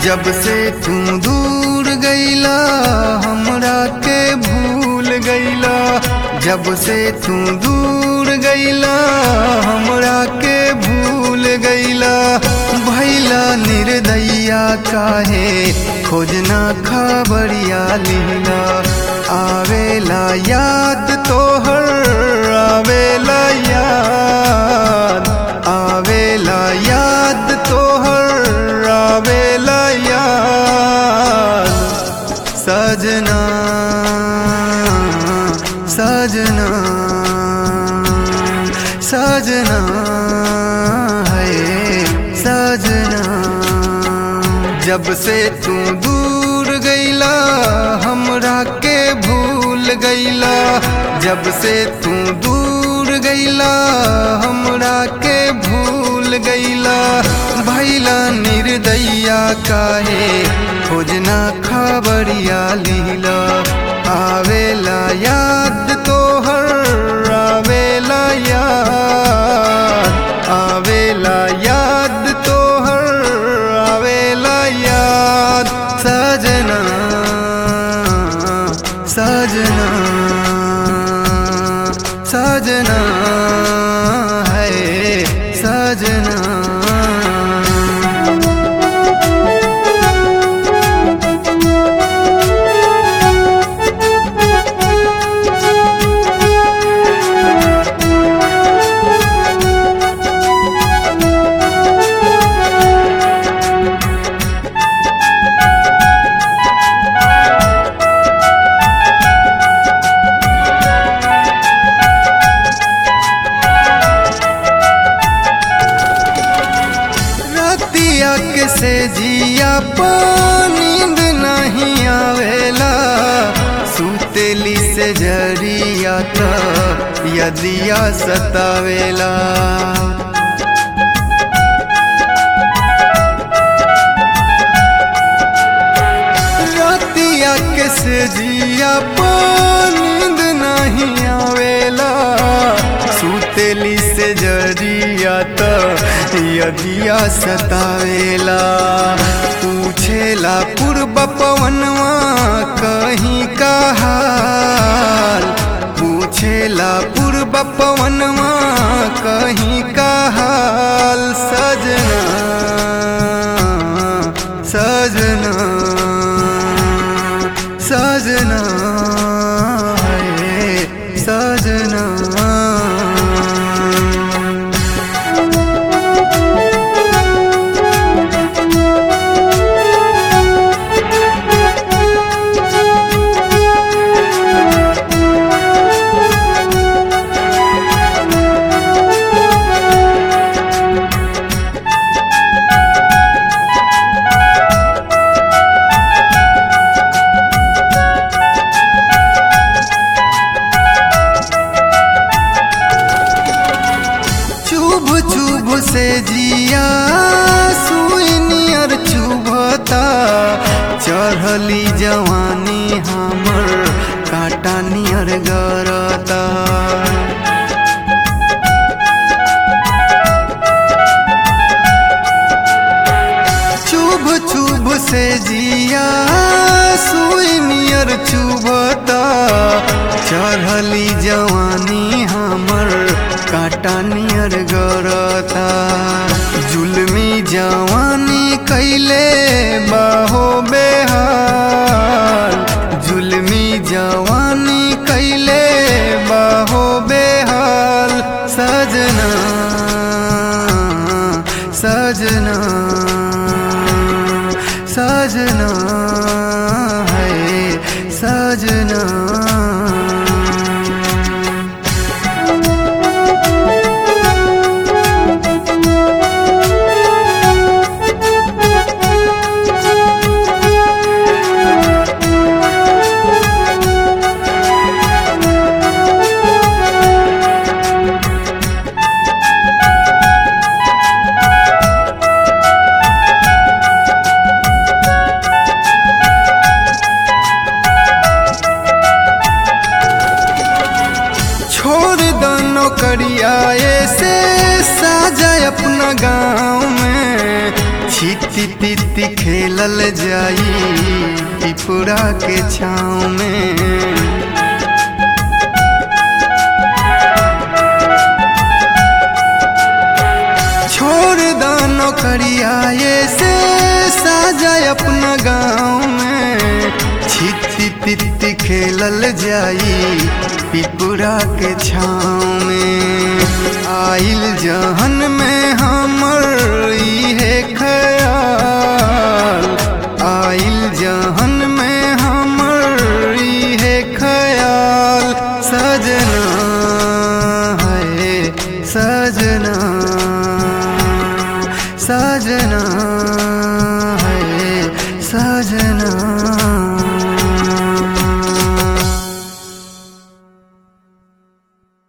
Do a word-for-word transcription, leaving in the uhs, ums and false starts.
जब से तू दूर गईला हमरा के भूल गईला। जब से तू दूर गईला हमरा के भूल गईला। भैला निर्दया काहे खोजना खबरिया लीला। आवेला याद तोहर आवेला याद। आवेला याद तोहर आवेला याद। सजना सजना सजना है सजना। जब से तू दूर गईला हमरा के भूल गईला। जब से तू दूर गईला हमरा के भूल गईला। भैला निर्दया काहे खोजना खबरिया लीला। आवेला याद तोहर आवेला याद। आवेला याद तोहर आवेला याद। सजना सजना सजना है सजना। के से जिया पा नींद नहीं आवेला। सुतेली से जरिया था यदिया सतावेला। रातिया के से जिया पा नींद नहीं आवेला। सुतेली से जरिया था यदिया सतावेला। पूछेला पूर्व पवनवा कहीं का हाल। पूछेला पूर्व पवनवा कहीं का हाल। सजना सजना सजना है सजना। चुभ से जिया सुई नियर चुभता। चढ़ली जवानी हमर काटा नियर गरता। चुभ चुभ से जिया सुई नियर चुभता। चढ़ली जवानी हमर काटा नियर गरता। जुल्मी जवानी कैले बाहो बेहाल। जुल्मी जवानी कैले बाहो बेहाल। सजना सजना सजना है सजना। छिती तिती खेलल जाई पिपुरा के छाँव में। छोड़ दानो करियाए से साजा अपना गाँव में। छिती तिती खेलल जाई पिपुरा के छाँव में। आइल जहन में हमर इहे ख्याल, आइल जहन में हमर इहे ख्याल। सजना है सजना, सजना है सजना।